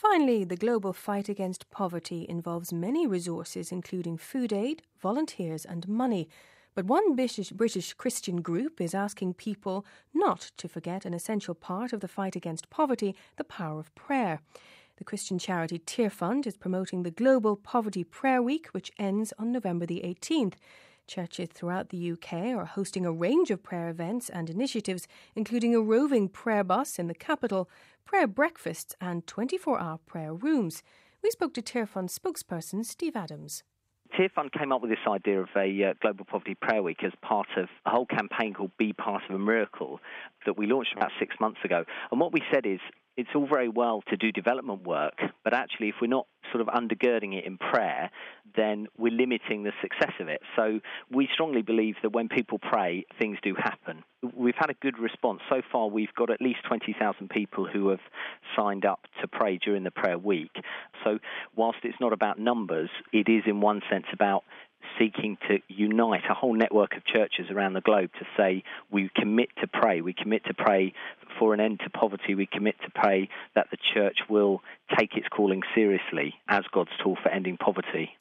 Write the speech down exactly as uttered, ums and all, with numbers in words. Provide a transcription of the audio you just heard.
Finally, the global fight against poverty involves many resources, including food aid, volunteers and money. But one British, British Christian group is asking people not to forget an essential part of the fight against poverty, the power of prayer. The Christian charity Tear Fund is promoting the Global Poverty Prayer Week, which ends on November the eighteenth. Churches throughout the U K are hosting a range of prayer events and initiatives, including a roving prayer bus in the capital, prayer breakfasts and twenty-four hour prayer rooms. We spoke to Tear Fund spokesperson Steve Adams. Tear Fund came up with this idea of a uh, Global Poverty Prayer Week as part of a whole campaign called Be Part of a Miracle that we launched about six months ago. And what we said is, it's all very well to do development work, but actually if we're not sort of undergirding it in prayer, then we're limiting the success of it. So we strongly believe that when people pray, things do happen. We've had a good response. So far, we've got at least twenty thousand people who have signed up to pray during the prayer week. So whilst it's not about numbers, it is in one sense about seeking to unite a whole network of churches around the globe to say we commit to pray, we commit to pray for an end to poverty, we commit to pray that the church will take its calling seriously as God's tool for ending poverty.